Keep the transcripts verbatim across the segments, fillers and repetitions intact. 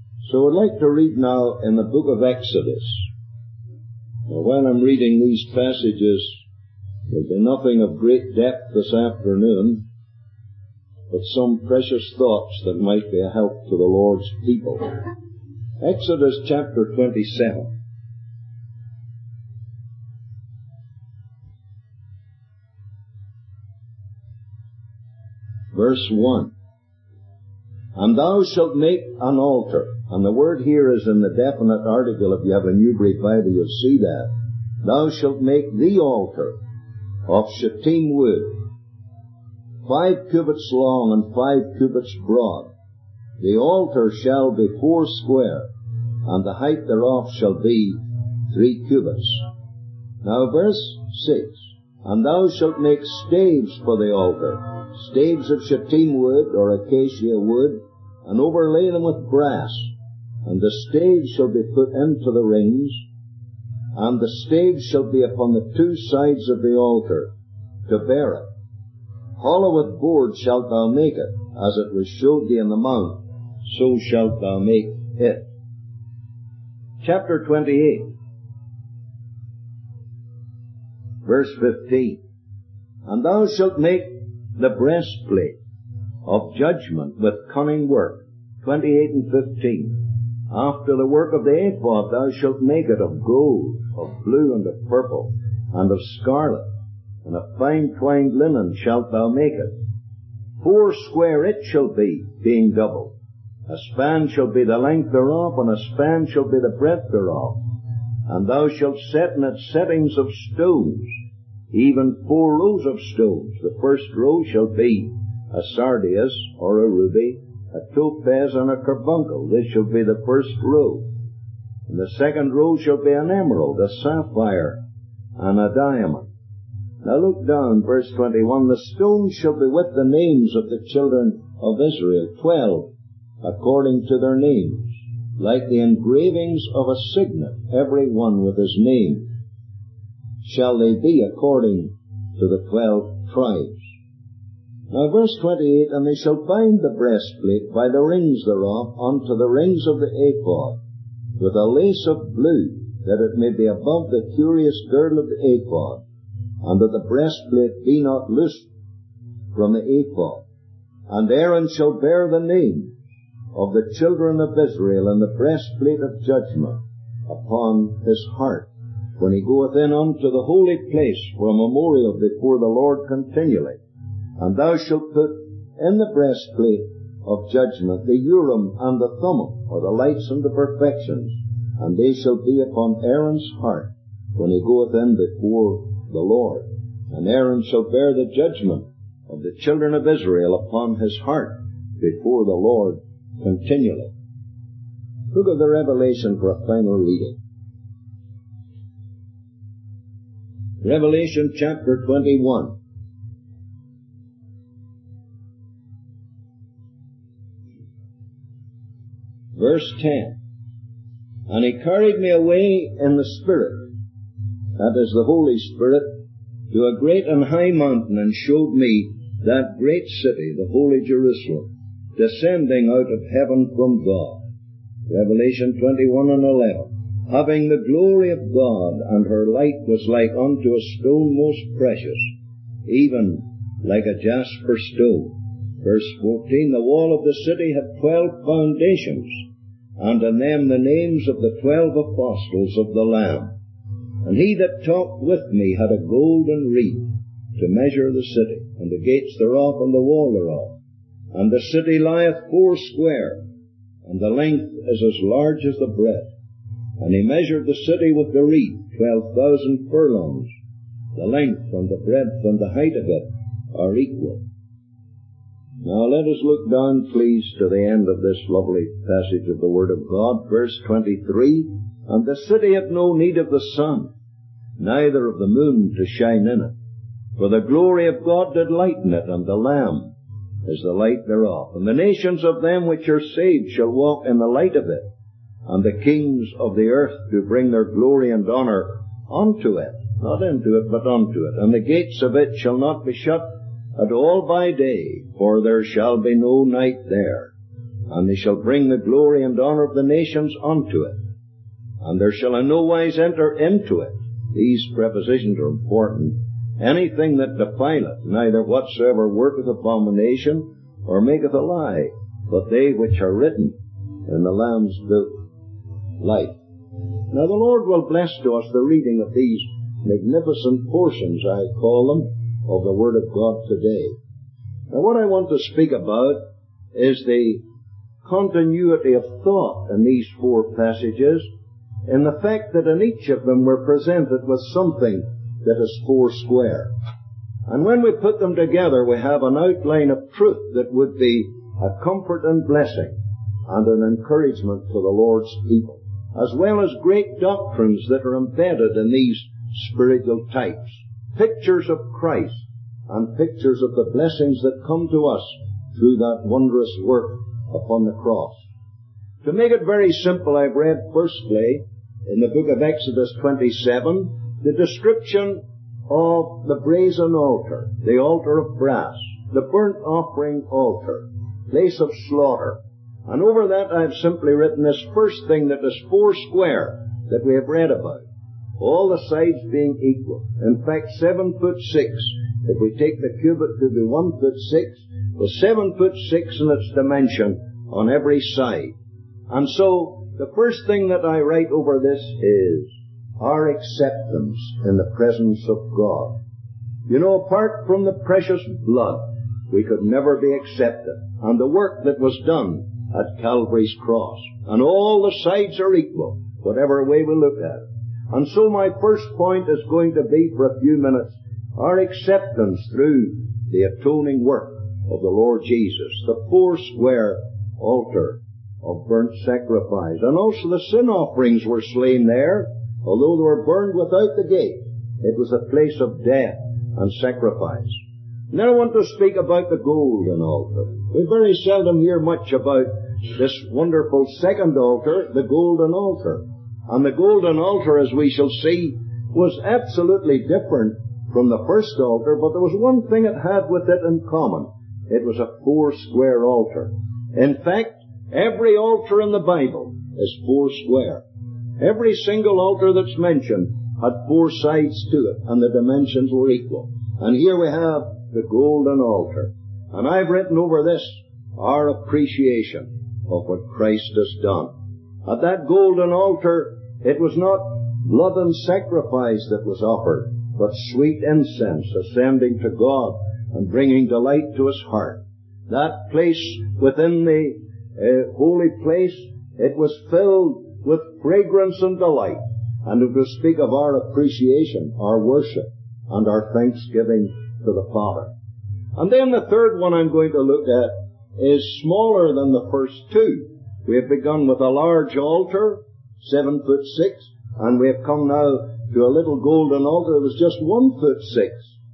So I'd like to read now in the book of Exodus. Now, while I'm reading these passages, there'll be nothing of great depth this afternoon, but some precious thoughts that might be a help to the Lord's people. Exodus chapter twenty-seven. Verse one. And thou shalt make an altar. And the word here is in the definite article. If you have a Newbury Bible, you'll see that. Thou shalt make the altar of shittim wood, five cubits long and five cubits broad. The altar shall be four square, and the height thereof shall be three cubits. Now verse six. And thou shalt make staves for the altar, staves of shittim wood or acacia wood, and overlay them with brass. And the staves shall be put into the rings, and the staves shall be upon the two sides of the altar, to bear it. Hollow with boards shalt thou make it, as it was showed thee in the mount, so shalt thou make it. Chapter twenty-eight, verse fifteen. And thou shalt make the breastplate of judgment with cunning work. twenty-eight and fifteen. After the work of the ephod thou shalt make it of gold, of blue and of purple, and of scarlet, and of fine twined linen shalt thou make it. Four square it shall be, being double. A span shall be the length thereof, and a span shall be the breadth thereof. And thou shalt set in it settings of stones, even four rows of stones. The first row shall be a sardius, or a ruby, a topaz, and a carbuncle. This shall be the first row. And the second row shall be an emerald, a sapphire, and a diamond. Now look down, verse twenty-one. The stones shall be with the names of the children of Israel, twelve, according to their names, like the engravings of a signet, every one with his name, shall they be according to the twelve tribes. Now verse twenty-eight, and they shall bind the breastplate by the rings thereof unto the rings of the ephod, with a lace of blue, that it may be above the curious girdle of the ephod, and that the breastplate be not loosed from the ephod. And Aaron shall bear the names of the children of Israel in the breastplate of judgment upon his heart, when he goeth in unto the holy place for a memorial before the Lord continually. And thou shalt put in the breastplate of judgment the Urim and the Thummim, or the lights and the perfections, and they shall be upon Aaron's heart when he goeth in before the Lord. And Aaron shall bear the judgment of the children of Israel upon his heart before the Lord continually. Book of the Revelation for a final reading. Revelation chapter twenty-one. Verse ten. And he carried me away in the Spirit, that is the Holy Spirit, to a great and high mountain, and showed me that great city, the holy Jerusalem, descending out of heaven from God. Revelation twenty-one and eleven. Having the glory of God, and her light was like unto a stone most precious, even like a jasper stone. Verse fourteen. The wall of the city had twelve foundations, and in them the names of the twelve apostles of the Lamb. And he that talked with me had a golden reed to measure the city, and the gates thereof, and the wall thereof. And the city lieth foursquare, and the length is as large as the breadth. And he measured the city with the reed, twelve thousand furlongs. The length and the breadth and the height of it are equal. Now let us look down, please, to the end of this lovely passage of the Word of God, verse twenty-three. And the city hath no need of the sun, neither of the moon to shine in it. For the glory of God did lighten it, and the Lamb is the light thereof. And the nations of them which are saved shall walk in the light of it, and the kings of the earth do bring their glory and honour unto it, not into it, but unto it. And the gates of it shall not be shut at all by day, for there shall be no night there. and they shall bring the glory and honour of the nations unto it. And there shall in no wise enter into it. These prepositions are important. Anything that defileth, neither whatsoever worketh abomination, or maketh a lie, but they which are written in the Lamb's book of life. Now the Lord will bless to us the reading of these magnificent portions, I call them, of the Word of God today. Now what I want to speak about is the continuity of thought in these four passages, in the fact that in each of them we're presented with something that is four square. And when we put them together, we have an outline of truth that would be a comfort and blessing and an encouragement to the Lord's people, as well as great doctrines that are embedded in these spiritual types, pictures of Christ and pictures of the blessings that come to us through that wondrous work upon the cross. To make it very simple, I've read firstly in the book of Exodus twenty-seven the description of the brazen altar, the altar of brass, the burnt offering altar, place of slaughter. And over that I've simply written this first thing that is four square that we have read about, all the sides being equal. In fact, seven foot six. If we take the cubit to be one foot six, with seven foot six in its dimension on every side. And so the first thing that I write over this is our acceptance in the presence of God. You know, apart from the precious blood, we could never be accepted. And the work that was done at Calvary's cross. And all the sides are equal, whatever way we look at it. And so my first point is going to be, for a few minutes, our acceptance through the atoning work of the Lord Jesus, the four square altar of burnt sacrifice. And also the sin offerings were slain there, although they were burned without the gate. It was a place of death and sacrifice. Now I want to speak about the golden altar. We very seldom hear much about this wonderful second altar, the golden altar. And the golden altar, as we shall see, was absolutely different from the first altar, but there was one thing it had with it in common. It was a four square altar. In fact, every altar in the Bible is four square. Every single altar that's mentioned had four sides to it, and the dimensions were equal. And here we have the golden altar. And I've written over this our appreciation of what Christ has done. At that golden altar, it was not blood and sacrifice that was offered, but sweet incense ascending to God and bringing delight to His heart. That place within the uh, holy place, it was filled with fragrance and delight, and it will speak of our appreciation, our worship, and our thanksgiving to the Father. And then the third one I'm going to look at is smaller than the first two. We have begun with a large altar, seven foot six, and we have come now to a little golden altar that was just one foot six.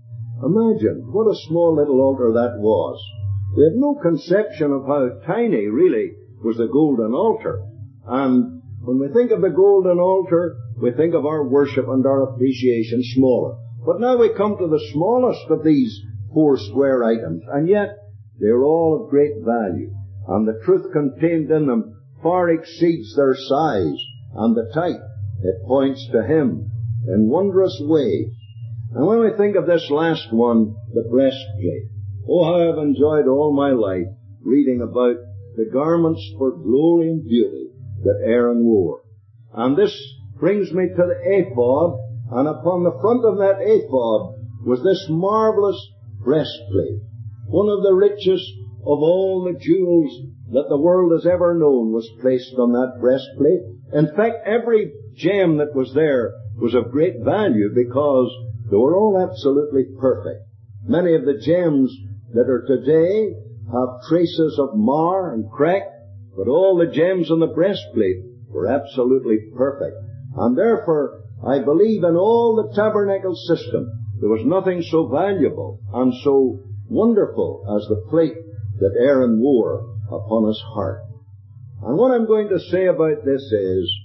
Imagine what a small little altar that was. We have no conception of how tiny, really, was the golden altar. And when we think of the golden altar, we think of our worship and our appreciation smaller. But now we come to the smallest of these four square items, and yet they're all of great value. And the truth contained in them far exceeds their size and the type. It points to Him in wondrous ways. And when we think of this last one, the breastplate, oh, how I've enjoyed all my life reading about the garments for glory and beauty that Aaron wore. And this brings me to the ephod, and upon the front of that ephod was this marvelous breastplate. One of the richest of all the jewels that the world has ever known was placed on that breastplate. In fact, every gem that was there was of great value because they were all absolutely perfect. Many of the gems that are today have traces of mar and crack, but all the gems on the breastplate were absolutely perfect. And therefore, I believe in all the tabernacle system, there was nothing so valuable and so wonderful as the plate that Aaron wore upon his heart. And what I'm going to say about this is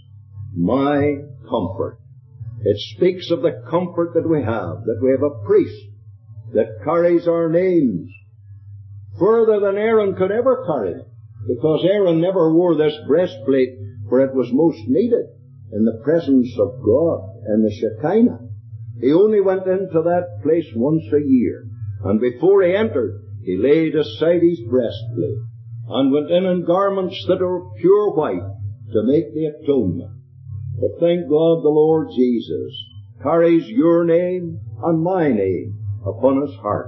my comfort. It speaks of the comfort that we have, that we have a priest that carries our names further than Aaron could ever carry them. because Aaron never wore this breastplate where it was most needed, in the presence of God and the Shekinah. He only went into that place once a year, and before he entered, he laid aside his breastplate and went in in garments that are pure white to make the atonement. But thank God the Lord Jesus carries your name and my name upon his heart.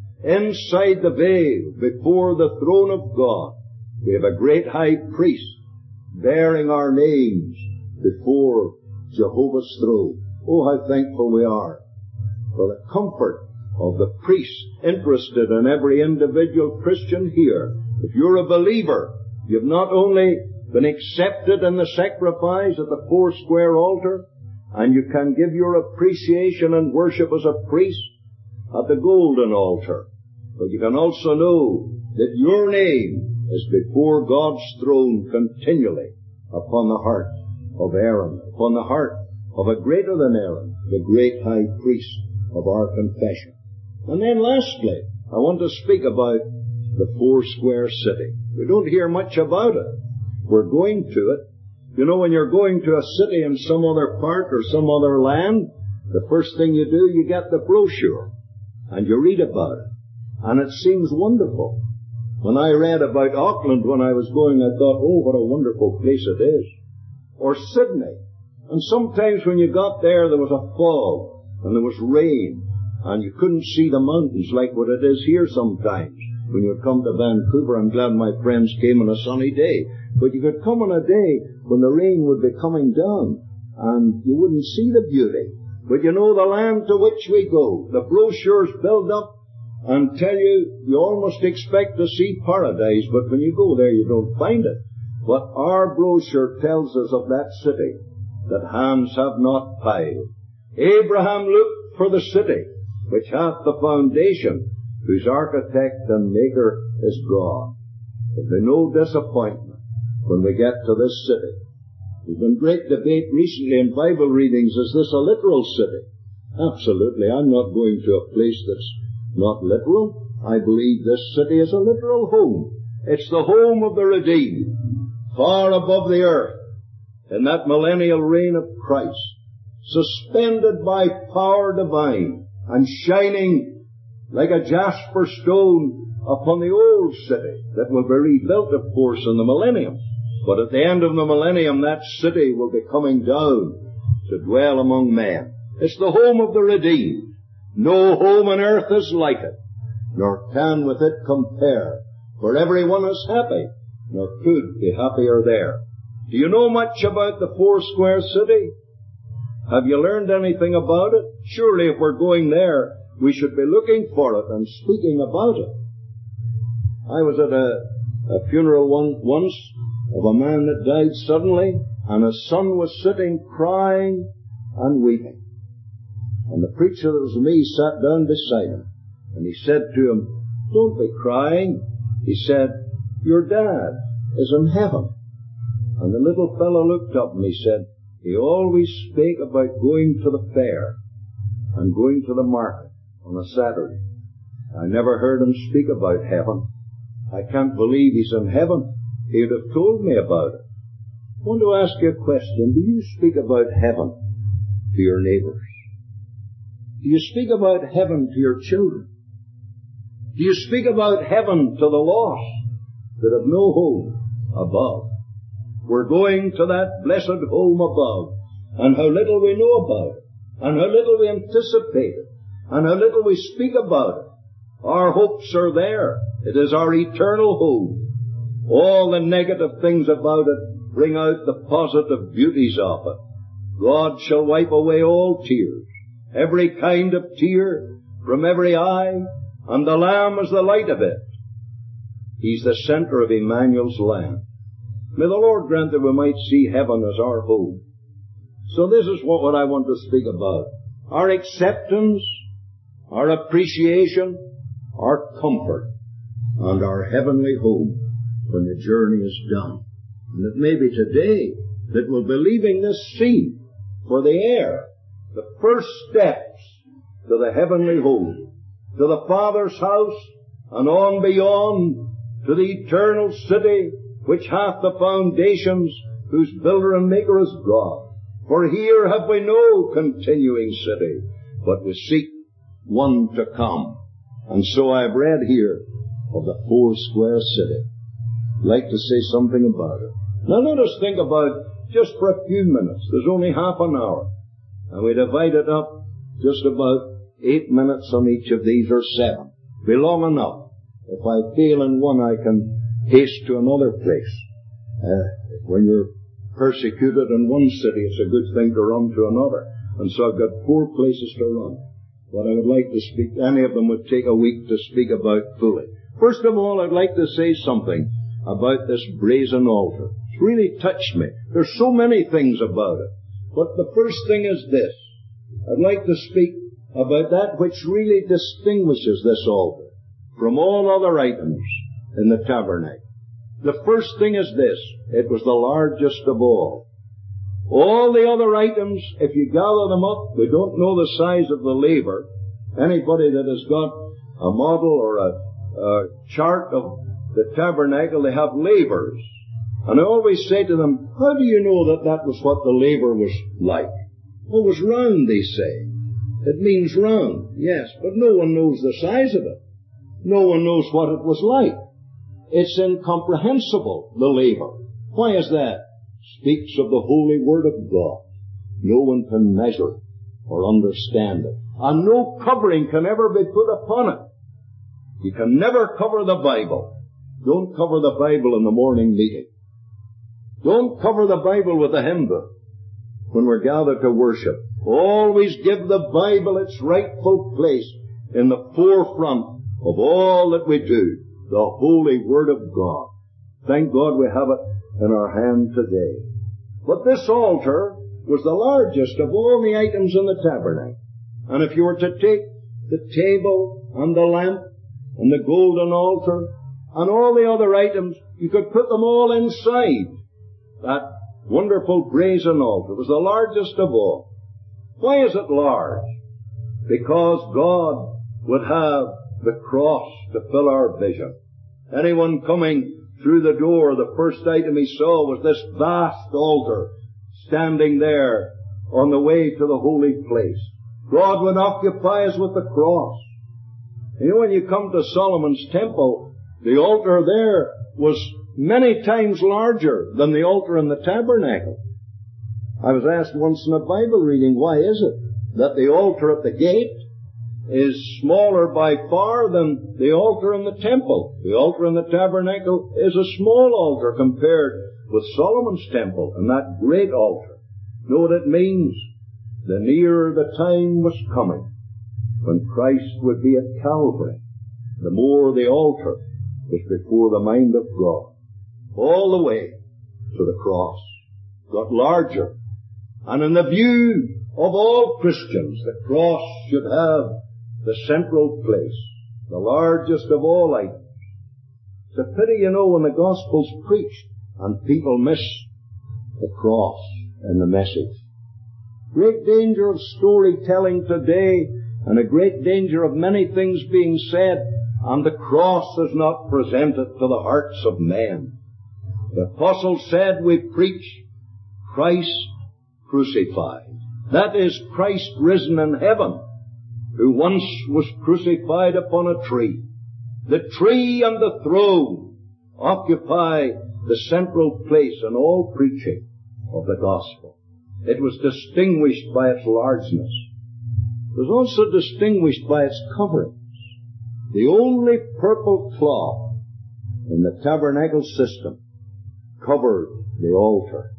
Inside the veil, before the throne of God, we have a great high priest bearing our names before Jehovah's throne. Oh, how thankful we are for the comfort of the priest interested in every individual Christian here. If you're a believer, you've not only been accepted in the sacrifice at the four square altar, and you can give your appreciation and worship as a priest at the golden altar, but you can also know that your name is before God's throne continually upon the heart of Aaron, upon the heart of a greater than Aaron, the great high priest of our confession. And then lastly, I want to speak about the four square city. We don't hear much about it. We're going to it. You know, when you're going to a city in some other part or some other land, the first thing you do, you get the brochure and you read about it. And it seems wonderful. When I read about Auckland when I was going, I thought, oh, what a wonderful place it is. Or Sydney. And sometimes when you got there, there was a fog and there was rain and you couldn't see the mountains like what it is here sometimes. When you come to Vancouver, I'm glad my friends came on a sunny day. But you could come on a day when the rain would be coming down and you wouldn't see the beauty. But you know, the land to which we go, the brochures build up and tell you, you almost expect to see paradise, but when you go there you don't find it. But our brochure tells us of that city that hands have not piled. Abraham looked for the city which hath the foundation, whose architect and maker is God. There'll be no disappointment when we get to this city. There's been great debate recently in Bible readings, is this a literal city? Absolutely. I'm not going to a place that's not literal. I believe this city is a literal home. It's the home of the redeemed, far above the earth, in that millennial reign of Christ, suspended by power divine and shining like a jasper stone upon the old city that will be rebuilt, of course, in the millennium. But at the end of the millennium, that city will be coming down to dwell among men. It's the home of the redeemed. No home on earth is like it, nor can with it compare, for everyone is happy, nor could be happier there. Do you know much about the four square city? Have you learned anything about it? Surely if we're going there, we should be looking for it and speaking about it. I was at a, a funeral one, once of a man that died suddenly, and his son was sitting crying and weeping. And the preacher that was me sat down beside him, and he said to him, "Don't be crying." He said, "Your dad is in heaven." And the little fellow looked up and he said, he always spake about going to the fair and going to the market on a Saturday. I never heard him speak about heaven. I can't believe he's in heaven. He would have told me about it. I want to ask you a question. Do you speak about heaven to your neighbors? Do you speak about heaven to your children? Do you speak about heaven to the lost that have no home above? We're going to that blessed home above, and how little we know about it, and how little we anticipate it, and how little we speak about it. Our hopes are there. It is our eternal home. All the negative things about it bring out the positive beauties of it. God shall wipe away all tears, every kind of tear from every eye, and the Lamb is the light of it. He's the center of Emmanuel's land. May the Lord grant that we might see heaven as our home. So this is what, what I want to speak about. Our acceptance, our appreciation, our comfort, and our heavenly home when the journey is done. And it may be today that we'll be leaving this scene for the air, the first steps to the heavenly home, to the Father's house, and on beyond to the eternal city which hath the foundations, whose builder and maker is God. For here have we no continuing city, but we seek one to come. And so I've read here of the four square city. I'd like to say something about it. Now let us think about just for a few minutes. There's only half an hour. And we divide it up just about eight minutes on each of these, or seven. Be long enough. If I fail in one, I can haste to another place. Uh, when you're persecuted in one city, it's a good thing to run to another. And so I've got four places to run. But I would like to speak, any of them would take a week to speak about fully. First of all, I'd like to say something about this brazen altar. It's really touched me. There's so many things about it. But the first thing is this. I'd like to speak about that which really distinguishes this altar from all other items in the tabernacle. The first thing is this. It was the largest of all. All the other items, if you gather them up, we don't know the size of the laver. Anybody that has got a model or a, a chart of the tabernacle, they have lavers. And I always say to them, how do you know that that was what the laver was like? Well, it was round, they say. It means round, yes, but no one knows the size of it. No one knows what it was like. It's incomprehensible, the laver. Why is that? Speaks of the holy word of God. No one can measure or understand it. And no covering can ever be put upon it. You can never cover the Bible. Don't cover the Bible in the morning meeting. Don't cover the Bible with a hymn book when we're gathered to worship. Always give the Bible its rightful place in the forefront of all that we do. The holy word of God. Thank God we have it in our hand today. But this altar was the largest of all the items in the tabernacle. And if you were to take the table and the lamp and the golden altar and all the other items, you could put them all inside that wonderful brazen altar. It was the largest of all. Why is it large? Because God would have the cross to fill our vision. Anyone coming through the door, the first item he saw was this vast altar standing there on the way to the holy place. God would occupy us with the cross. You know, when you come to Solomon's temple, the altar there was many times larger than the altar in the tabernacle. I was asked once in a Bible reading, why is it that the altar at the gate is smaller by far than the altar in the temple? The altar in the tabernacle is a small altar compared with Solomon's temple and that great altar. You know what it means? The nearer the time was coming when Christ would be at Calvary, the more the altar was before the mind of God. All the way to the cross got larger. And in the view of all Christians, the cross should have the central place, the largest of all items. It's a pity, you know, when the gospel's preached and people miss the cross and the message. Great danger of storytelling today, and a great danger of many things being said, and the cross is not presented to the hearts of men. The apostle said, we preach Christ crucified. That is, Christ risen in heaven, who once was crucified upon a tree. The tree and the throne occupy the central place in all preaching of the gospel. It was distinguished by its largeness. It was also distinguished by its coverings. The only purple cloth in the tabernacle system covered the altar.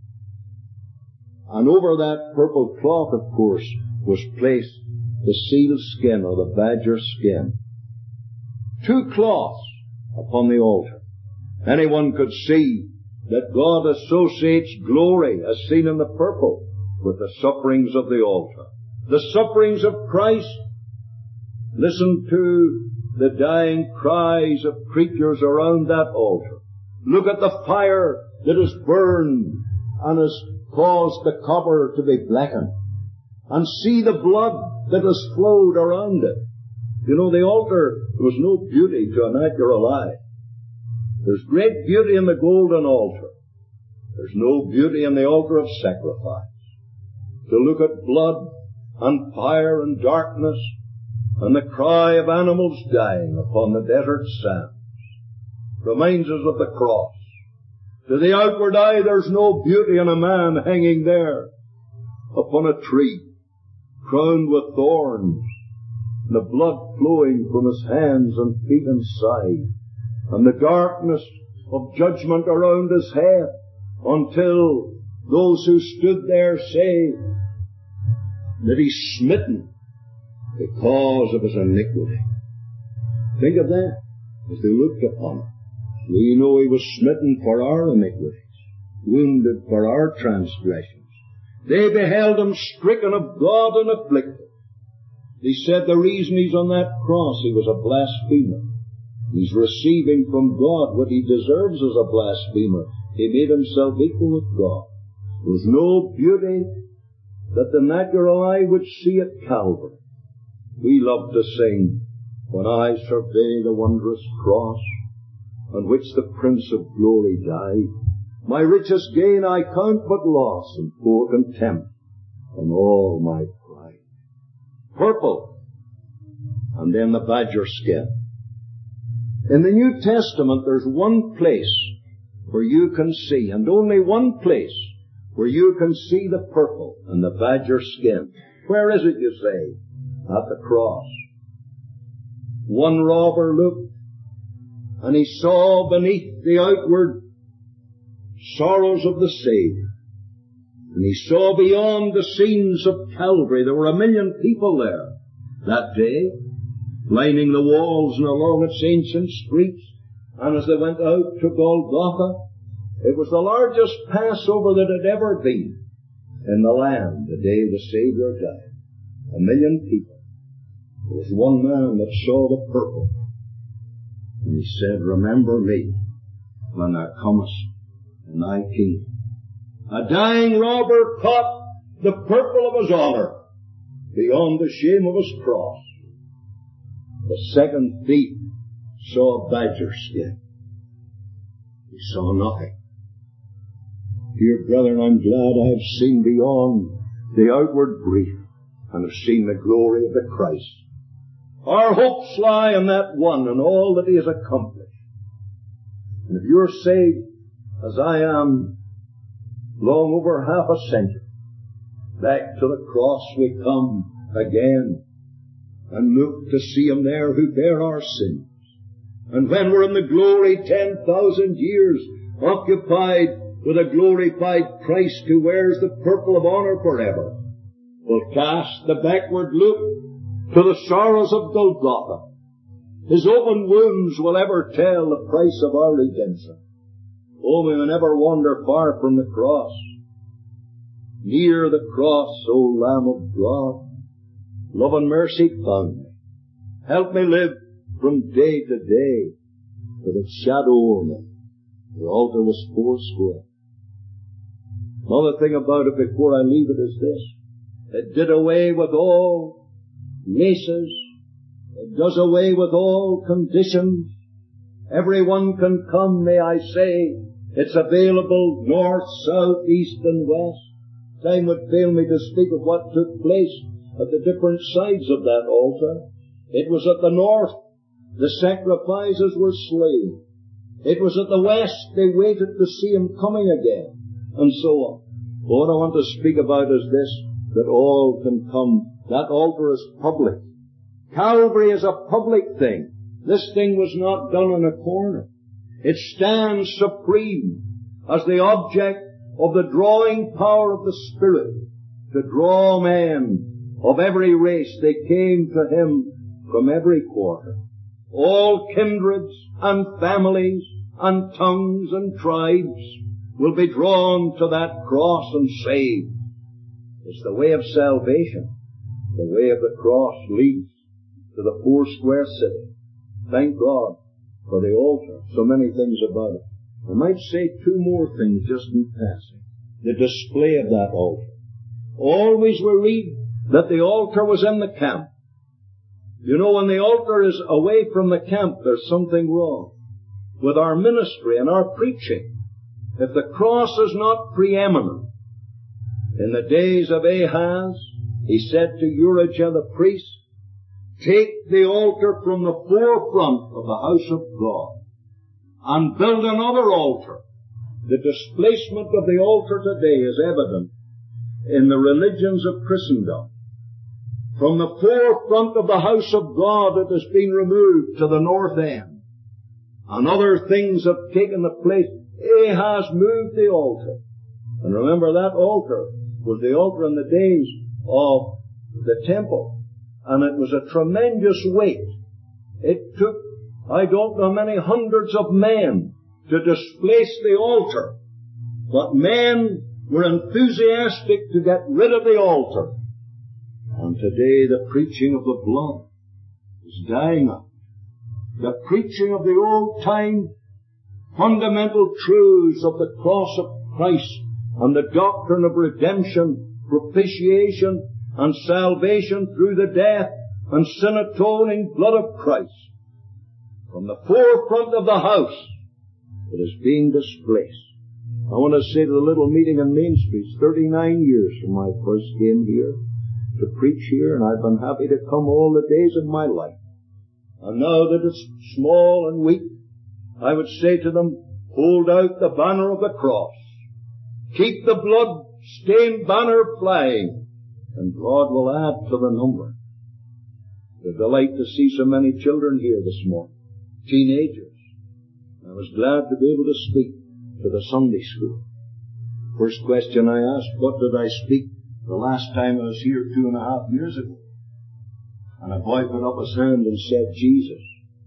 And over that purple cloth, of course, was placed the seal skin or the badger skin. Two cloths upon the altar. Anyone could see that God associates glory, as seen in the purple, with the sufferings of the altar. The sufferings of Christ. Listen to the dying cries of creatures around that altar. Look at the fire that has burned and has caused the copper to be blackened. And see the blood that has flowed around it. You know, the altar, there was no beauty to a natural eye. There's great beauty in the golden altar. There's no beauty in the altar of sacrifice. To look at blood and fire and darkness and the cry of animals dying upon the desert sands reminds us of the cross. To the outward eye, there's no beauty in a man hanging there upon a tree, crowned with thorns, and the blood flowing from his hands and feet and side, and the darkness of judgment around his head, until those who stood there say that he's smitten because of his iniquity. Think of that as they looked upon him. We know he was smitten for our iniquities, wounded for our transgressions. They beheld him stricken of God and afflicted. They said the reason he's on that cross, he was a blasphemer. He's receiving from God what he deserves as a blasphemer. He made himself equal with God. There's no beauty that the natural eye would see at Calvary. We love to sing, when I survey the wondrous cross on which the Prince of Glory died, my richest gain I count but loss and pour contempt on all my pride. Purple, and then the badger skin. In the New Testament, there's one place where you can see, and only one place where you can see the purple and the badger skin. Where is it, you say? At the cross. One robber looked, and he saw beneath the outward sorrows of the Savior. And he saw beyond the scenes of Calvary. There were a million people there that day, lining the walls and along its ancient streets. And as they went out to Golgotha, it was the largest Passover that had ever been in the land the day the Savior died. A million people. There was one man that saw the purple. And he said, remember me when thou comest in thy kingdom. A dying robber caught the purple of his honor beyond the shame of his cross. The second thief saw a badger skin. He saw nothing. Dear brethren, I'm glad I have seen beyond the outward grief and have seen the glory of the Christ. Our hopes lie in that one and all that he has accomplished. And if you're saved, as I am, long over half a century, back to the cross we come again and look to see him there who bare our sins. And when we're in the glory ten thousand years occupied with a glorified Christ who wears the purple of honor forever, we'll cast the backward look to the sorrows of Golgotha. His open wounds will ever tell the price of our redemption. Oh, may we never wander far from the cross. Near the cross, O Lamb of God, love and mercy found me. Help me live from day to day with its shadow over me. The altar was four square. Another thing about it before I leave it is this. It did away with all races. It does away with all conditions. Everyone can come, may I say. It's available north, south, east and west. Time would fail me to speak of what took place at the different sides of that altar. It was at the north, the sacrifices were slain. It was at the west, they waited to see him coming again, and so on. What I want to speak about is this, that all can come. That altar is public. Calvary is a public thing. This thing was not done in a corner. It stands supreme as the object of the drawing power of the Spirit to draw men of every race. They came to him from every quarter. All kindreds and families and tongues and tribes will be drawn to that cross and saved. It's the way of salvation. The way of the cross leads to the four square city. Thank God for the altar. So many things about it. I might say two more things just in passing. The display of that altar. Always we read that the altar was in the camp. You know, when the altar is away from the camp, there's something wrong. with our ministry and our preaching, if the cross is not preeminent. In the days of Ahaz, he said to Urijah the priest, take the altar from the forefront of the house of God and build another altar. The displacement of the altar today is evident in the religions of Christendom. From the forefront of the house of God it has been removed to the north end. And other things have taken the place. Ahaz moved the altar. And remember, that altar was the altar in the days of the temple. And it was a tremendous weight. It took, I don't know, many hundreds of men to displace the altar. But men were enthusiastic to get rid of the altar. And today the preaching of the blood is dying out. The preaching of the old-time fundamental truths of the cross of Christ and the doctrine of redemption, propitiation, and salvation through the death and sin-atoning blood of Christ. From the forefront of the house, it is being displaced. I want to say to the little meeting in Main Street, it's thirty-nine years from my first came here to preach here, and I've been happy to come all the days of my life. And now that it's small and weak, I would say to them, hold out the banner of the cross. Keep the blood-stained banner flying, and God will add to the number. It's a delight to see so many children here this morning, teenagers. I was glad to be able to speak to the Sunday school. First question I asked, what did I speak the last time I was here two and a half years ago? And a boy put up his hand and said, Jesus.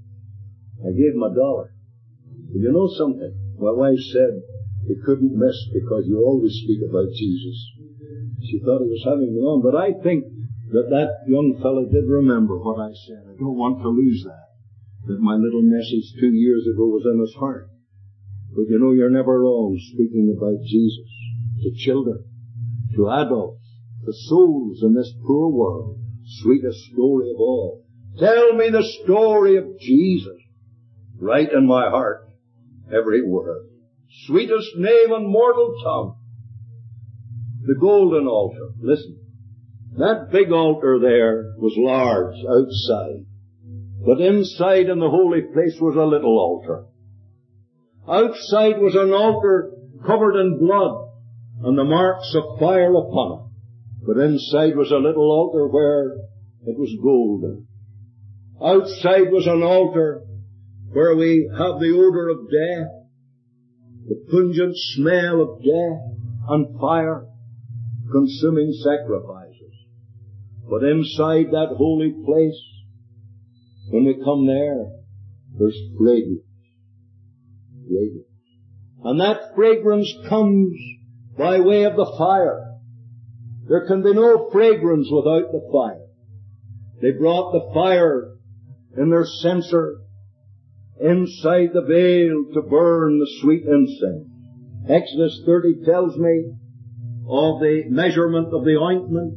I gave him a dollar. But you know something? My wife said he couldn't miss because you always speak about Jesus. She thought he was having me on. But I think that that young fellow did remember what I said. I don't want to lose that. That my little message two years ago was in his heart. But you know, you're never wrong speaking about Jesus to children, to adults, to souls in this poor world. Sweetest story of all. Tell me the story of Jesus. Right in my heart, every word. Sweetest name on mortal tongue. The golden altar. Listen. That big altar there was large outside. But inside in the holy place was a little altar. Outside was an altar covered in blood and the marks of fire upon it. But inside was a little altar where it was golden. Outside was an altar where we have the odor of death, the pungent smell of death and fire, consuming sacrifices. But inside that holy place, when we come there, there's fragrance. Fragrance. And that fragrance comes by way of the fire. There can be no fragrance without the fire. They brought the fire in their censer inside the veil to burn the sweet incense. Exodus thirty tells me of the measurement of the ointment,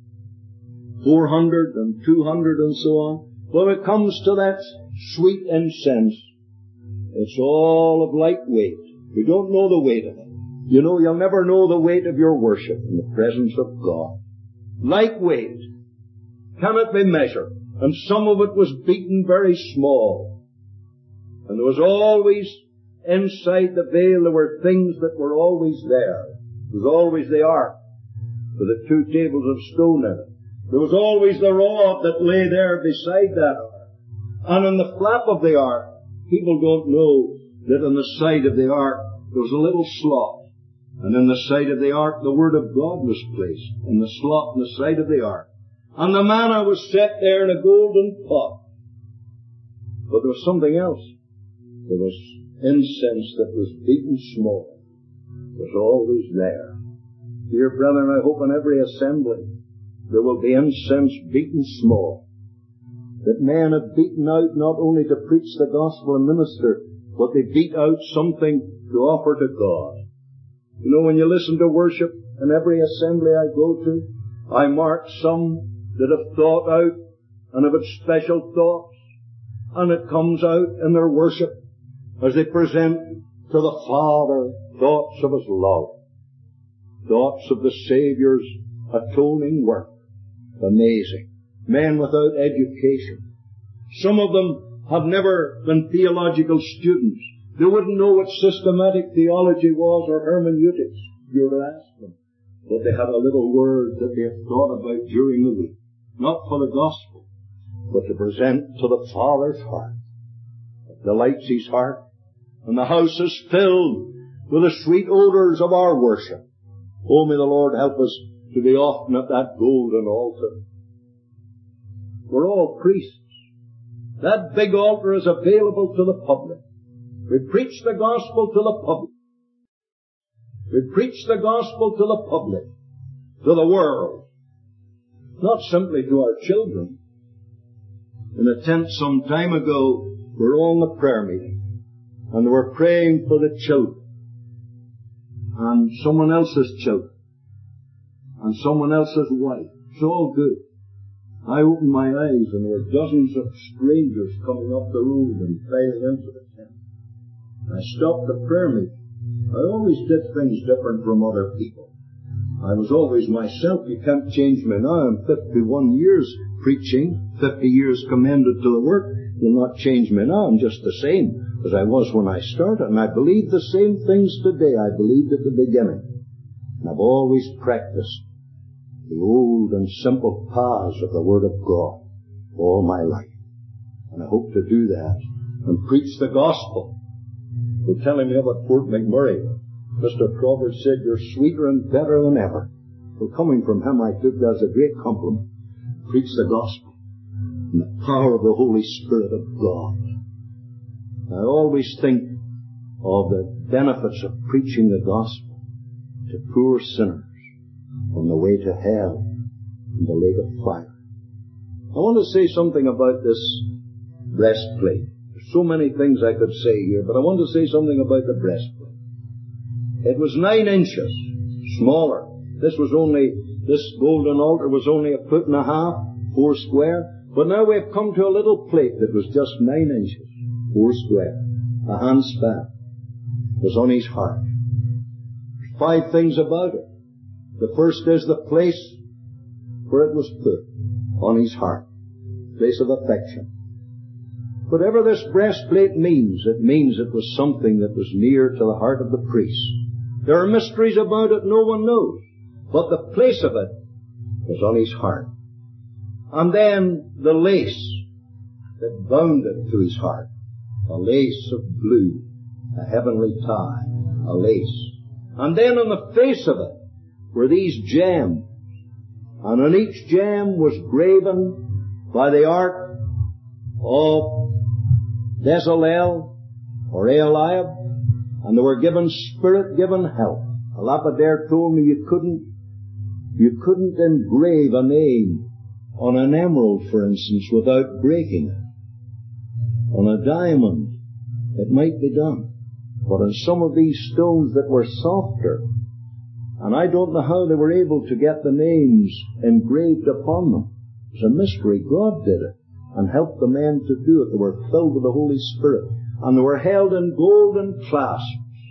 four hundred and two hundred and so on. When it comes to that sweet incense, it's all of light weight. You don't know the weight of it. You know, you'll never know the weight of your worship in the presence of God. Light weight cannot be measured. And some of it was beaten very small. And there was always, inside the veil, there were things that were always there. There was always the ark with the two tables of stone in it. There was always the rod that lay there beside that ark. And on the flap of the ark, people don't know that on the side of the ark there was a little slot. And in the side of the ark the Word of God was placed, in the slot in the side of the ark. And the manna was set there in a golden pot. But there was something else. There was incense that was beaten small. It was always there. Dear brethren, I hope in every assembly there will be incense beaten small. That men have beaten out not only to preach the gospel and minister, but they beat out something to offer to God. You know, when you listen to worship in every assembly I go to, I mark some that have thought out and have had special thoughts, and it comes out in their worship. as they present to the Father thoughts of His love, thoughts of the Saviour's atoning work. Amazing. Men without education. Some of them have never been theological students. They wouldn't know what systematic theology was or hermeneutics, if you were to ask them. But they had a little word that they had thought about during the week. Not for the gospel, but to present to the Father's heart. It delights His heart. And the house is filled with the sweet odors of our worship. Oh, may the Lord help us to be often at that golden altar. We're all priests. That big altar is available to the public. We preach the gospel to the public. We preach the gospel to the public, to the world, not simply to our children. In a tent some time ago, we were on the prayer meeting, and they were praying for the children, and someone else's children, and someone else's wife. It's all good. I opened my eyes, and there were dozens of strangers coming up the road and filing into the tent. I stopped the prayer meeting. I always did things different from other people. I was always myself. You can't change me now. I'm fifty-one years preaching, fifty years commended to the work. You'll not change me now. I'm just the same as I was when I started. And I believe the same things today I believed at the beginning. And I've always practiced the old and simple paths of the Word of God all my life. And I hope to do that and preach the gospel. They're telling me about Fort McMurray. Mister Crawford said, you're sweeter and better than ever. Well, coming from him, I took that as a great compliment. Preach the gospel in the power of the Holy Spirit of God. I always think of the benefits of preaching the gospel to poor sinners on the way to hell and the lake of fire. I want to say something about this breastplate. So many things I could say here, but I want to say something about the breastplate. It was nine inches smaller. This was only, this golden altar was only a foot and a half, four square. But now we've come to a little plate that was just nine inches, four square. A handspan was on His heart. There's five things about it. The first is the place where it was put, on His heart. Place of affection. Whatever this breastplate means, it means it was something that was near to the heart of the priest. There are mysteries about it no one knows, but the place of it was on His heart. And then the lace that bound it to His heart, a lace of blue, a heavenly tie, a lace. And then on the face of it were these gems, and on each gem was graven by the art of Bezalel or Eliab, and they were given spirit-given help. A lapidary told me you couldn't, you couldn't engrave a name on an emerald, for instance, without breaking it. On a diamond, it might be done. But on some of these stones that were softer, and I don't know how they were able to get the names engraved upon them. It was a mystery. God did it and helped the men to do it. They were filled with the Holy Spirit, and they were held in golden clasps,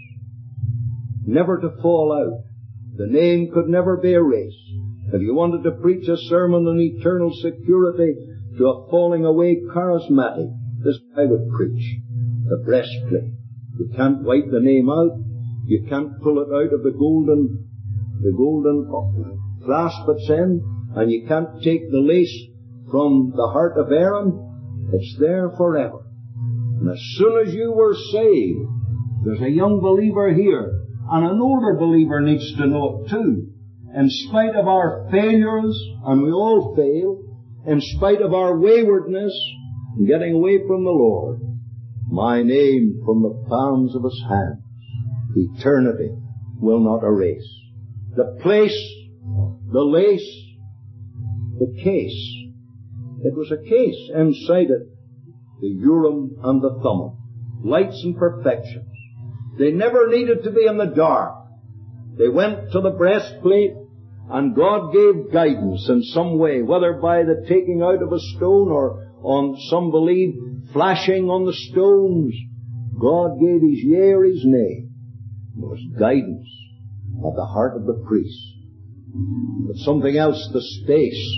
never to fall out. The name could never be erased. If you wanted to preach a sermon on eternal security to a falling away charismatic, this I would preach. The breastplate. You can't wipe the name out. You can't pull it out of the golden, the golden clasp it's in, and you can't take the lace from the heart of Aaron. It's there forever. And as soon as you were saved, there's a young believer here, and an older believer needs to know it too. In spite of our failures, and we all fail, in spite of our waywardness and getting away from the Lord, my name from the palms of His hands, eternity will not erase. The place, the lace, the case. It was a case inside it, the Urim and the Thummim, lights and perfections. They never needed to be in the dark. They went to the breastplate, and God gave guidance in some way, whether by the taking out of a stone or on some believe flashing on the stones. God gave his yea or his nay. There was guidance at the heart of the priest. But something else, the space.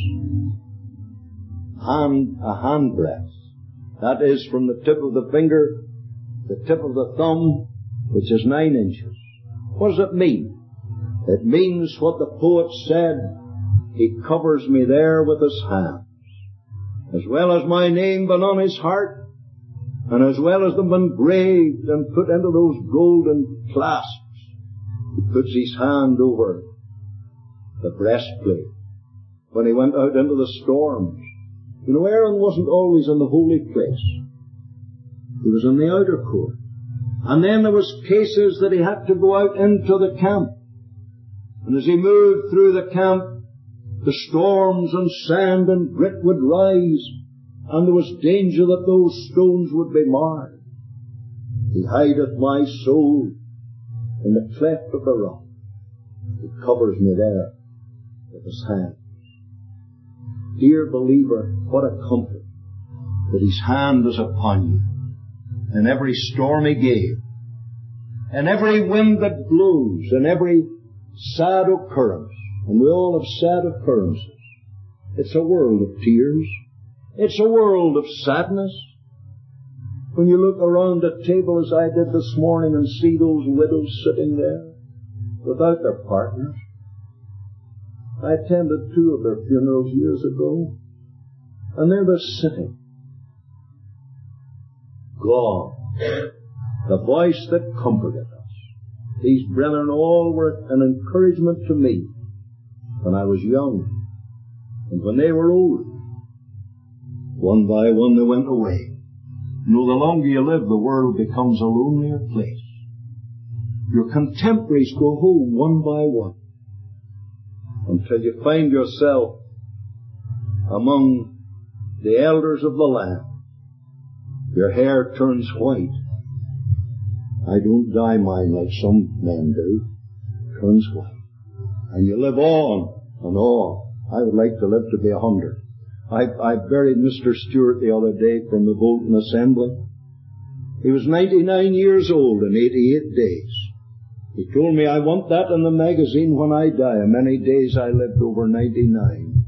Hand, a handbreadth. That is from the tip of the finger, the tip of the thumb, which is nine inches. What does it mean? It means what the poet said, he covers me there with his hands. As well as my name been on his heart, and as well as them been graved and put into those golden clasps, he puts his hand over the breastplate. When he went out into the storms, you know, Aaron wasn't always in the holy place. He was in the outer court. And then there was cases that he had to go out into the camp. And as he moved through the camp, the storms and sand and grit would rise, and there was danger that those stones would be marred. He hideth my soul in the cleft of the rock. He covers me there with his hand. Dear believer, what a comfort that his hand is upon you in every stormy gale, in every wind that blows, in every sad occurrence. And we all have sad occurrences. It's a world of tears. It's a world of sadness. When you look around a table as I did this morning and see those widows sitting there without their partners. I attended two of their funerals years ago, and there they're sitting. God, the voice that comforted us. These brethren all were an encouragement to me when I was young, and when they were old. One by one they went away. You know, the longer you live, the world becomes a lonelier place. Your contemporaries go home one by one, until you find yourself among the elders of the land. Your hair turns white. I don't dye mine like some men do. It turns white. And you live on and on. I would like to live to be a hundred. I, I buried Mister Stewart the other day from the Bolton Assembly. He was ninety-nine years old in eighty-eight days. He told me, I want that in the magazine when I die. How many days I lived over ninety-nine.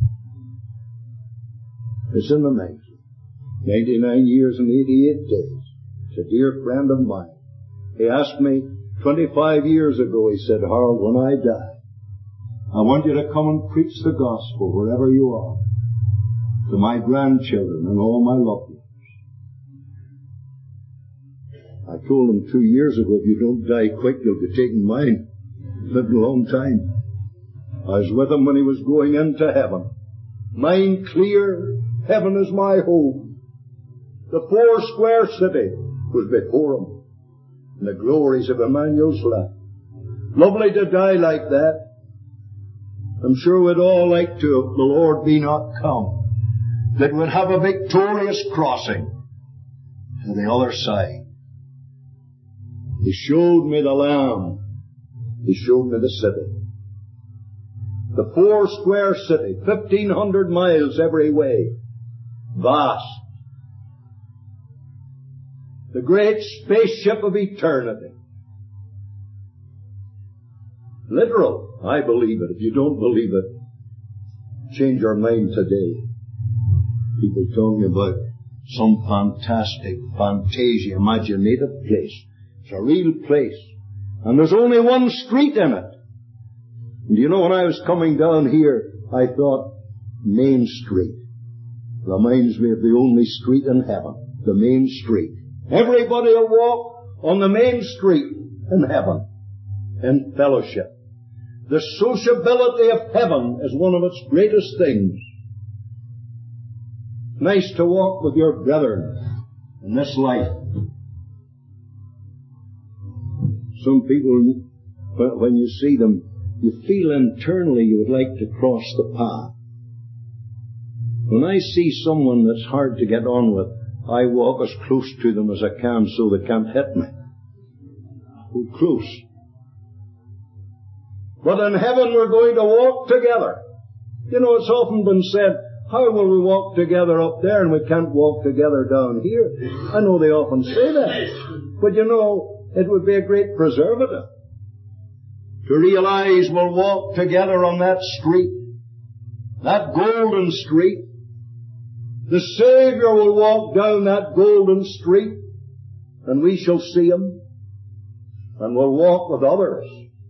It's in the magazine. ninety-nine years and eighty-eight days. It's a dear friend of mine. He asked me twenty-five years ago, he said, Harold, when I die, I want you to come and preach the gospel wherever you are, to my grandchildren and all my loved ones. I told him two years ago, if you don't die quick, you'll be taking mine. Lived a long time. I was with him when he was going into heaven. Mind clear, heaven is my home. The four square city was before him, and the glories of Emmanuel's life. Lovely to die like that. I'm sure we'd all like to, if the Lord be not come, that we'd have a victorious crossing to the other side. He showed me the Lamb. He showed me the city. The four square city, fifteen hundred miles every way. Vast. The great spaceship of eternity. Literal. I believe it. If you don't believe it, change your mind today. People telling me about some fantastic, fantasia, imaginative place. It's a real place. And there's only one street in it. And you know, when I was coming down here, I thought, Main Street. Reminds me of the only street in heaven. The main street. Everybody will walk on the main street in heaven. In fellowship. The sociability of heaven is one of its greatest things. Nice to walk with your brethren in this life. Some people, when you see them, you feel internally you would like to cross the path. When I see someone that's hard to get on with, I walk as close to them as I can so they can't hit me. Oh, close. But in heaven we're going to walk together. You know, it's often been said, how will we walk together up there and we can't walk together down here? I know they often say that. But you know, it would be a great preservative to realize we'll walk together on that street, that golden street. The Savior will walk down that golden street, and we shall see Him, and we'll walk with others.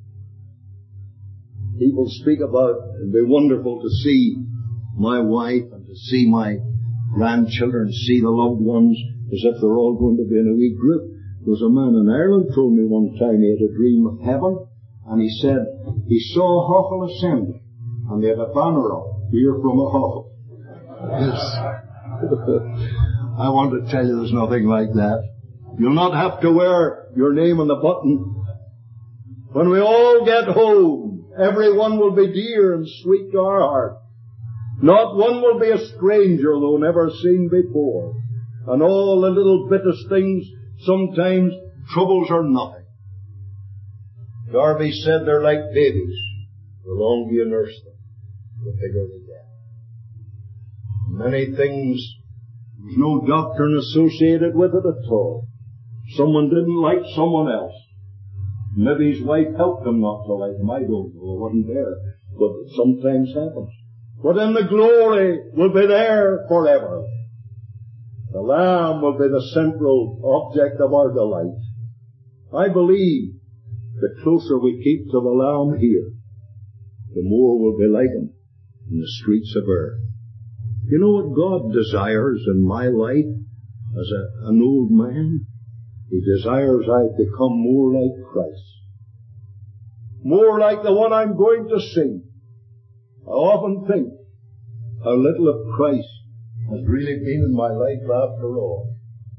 People speak about, it'd be wonderful to see my wife and to see my grandchildren, see the loved ones, as if they're all going to be in a wee group. There was a man in Ireland told me one time he had a dream of heaven, and he said he saw a Hochel assembly, and they had a banner up, "Here from a Hochel." Yes. I want to tell you there's nothing like that. You'll not have to wear your name on the button. When we all get home, everyone will be dear and sweet to our heart. Not one will be a stranger, though never seen before. And all the little bittish things, sometimes troubles are nothing. Darby said they're like babies. The longer you nurse them, the bigger they get. Many things, there's no doctrine associated with it at all. Someone didn't like someone else. Maybe his wife helped him not to like him. I don't know. I wasn't there. But it sometimes happens. But in the glory will be there forever. The Lamb will be the central object of our delight. I believe the closer we keep to the Lamb here, the more we'll be like Him in the streets of earth. You know what God desires in my life as a, an old man? He desires I become more like Christ. More like the one I'm going to see. I often think how little of Christ has really been in my life after all.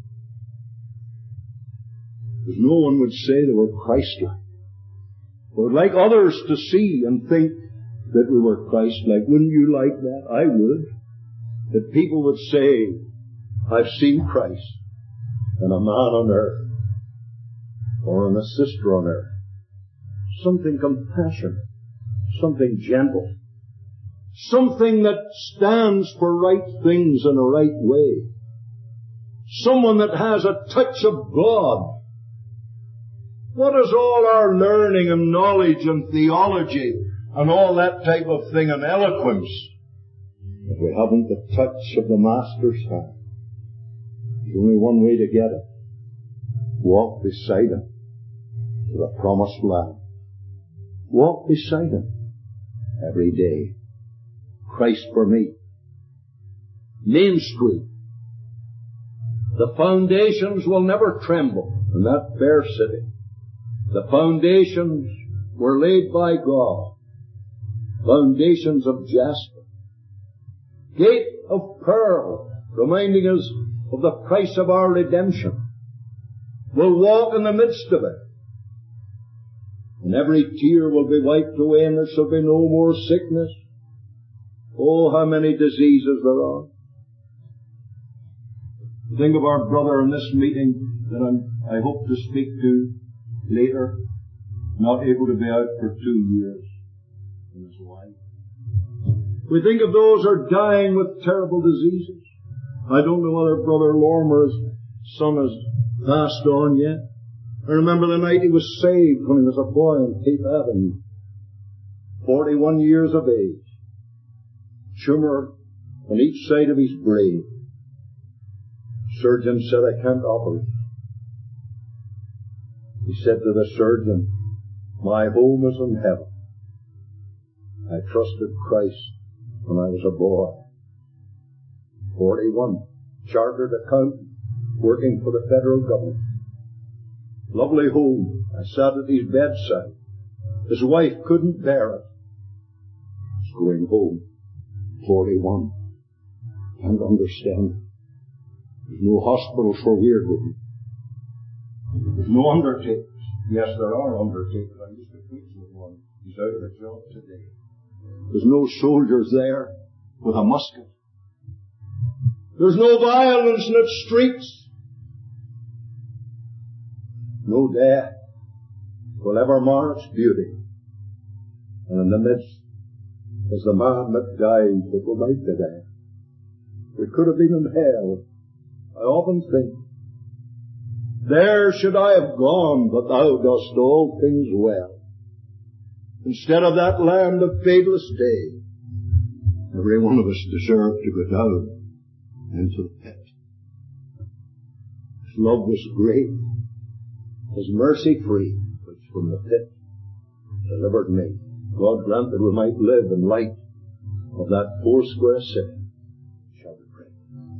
Because no one would say they were Christ-like. I would like others to see and think that we were Christ-like. Wouldn't you like that? I would. That people would say, I've seen Christ in a man on earth or in a sister on earth. Something compassionate, something gentle, something that stands for right things in a right way. Someone that has a touch of God. What is all our learning and knowledge and theology and all that type of thing and eloquence if we haven't the touch of the Master's hand? There's only one way to get it. Walk beside Him to the promised land. Walk beside Him every day. Christ for me. Main Street. The foundations will never tremble in that fair city. The foundations were laid by God. Foundations of jasper. Gate of pearl, reminding us of the price of our redemption. We'll walk in the midst of it. And every tear will be wiped away, and there shall be no more sickness. Oh, how many diseases there are. Think of our brother in this meeting that I'm, I hope to speak to later, not able to be out for two years, and his wife. We think of those who are dying with terrible diseases. I don't know whether Brother Lorimer's son has passed on yet. I remember the night he was saved when he was a boy in Cape Avenue. Forty-one years of age. Tumor on each side of his brain. Surgeon said, I can't operate. He said to the surgeon, my home is in heaven. I trusted Christ when I was a boy. Forty-one. Chartered accountant, working for the federal government. Lovely home. I sat at his bedside. His wife couldn't bear it. He's going home. Forty-one. Can't understand. There's no hospitals where we're going. There's no undertakers. Yes, there are undertakers. I used to preach with one. He's out of a job today. There's no soldiers there with a musket. There's no violence in its streets. No death will ever mar its beauty. And in the midst is the man that died that would like to die. We could have been in hell. I often think There should I have gone, but thou dost all things well. Instead of that land of fadeless day, every one of us deserved to go down into the pit. His love was great, His mercy free, which from the pit delivered me. God grant that we might live in light of that foursquare city. Shall we pray?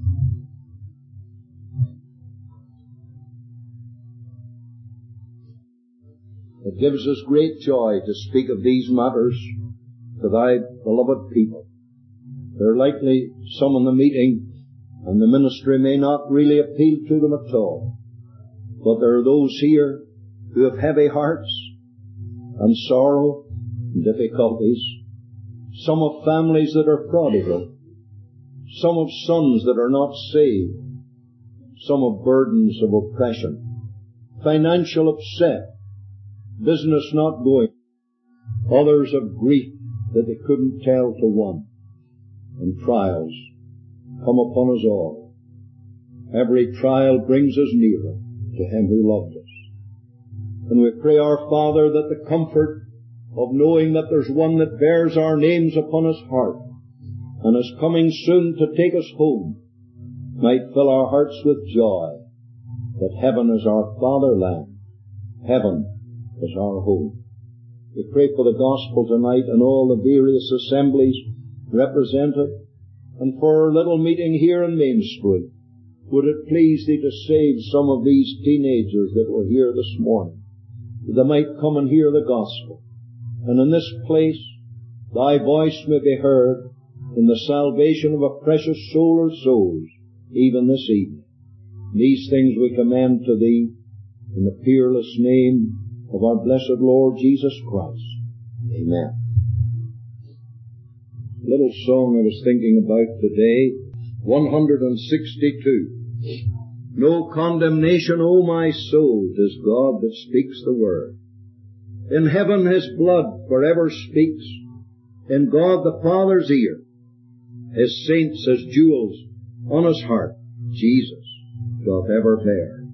It gives us great joy to speak of these matters to thy beloved people. There are likely some in the meeting, and the ministry may not really appeal to them at all. But there are those here who have heavy hearts and sorrow and difficulties. Some of families that are prodigal. Some of sons that are not saved. Some of burdens of oppression. Financial upset. Business not going. Others of grief that they couldn't tell to one. And trials come upon us all. Every trial brings us nearer to Him who loved us. And we pray, our Father, that the comfort of knowing that there's one that bears our names upon His heart and is coming soon to take us home might fill our hearts with joy that heaven is our fatherland. Heaven is our home. We pray for the gospel tonight and all the various assemblies represented, and for our little meeting here in Main Street. Would it please Thee to save some of these teenagers that were here this morning, that they might come and hear the gospel. And in this place, Thy voice may be heard in the salvation of a precious soul or souls, even this evening. These things we commend to Thee in the peerless name of our blessed Lord Jesus Christ. Amen. Little song I was thinking about today, one hundred sixty-two. No condemnation, O my soul, 'tis God that speaks the word. In heaven His blood forever speaks, in God the Father's ear. His saints as jewels on His heart, Jesus doth ever bear.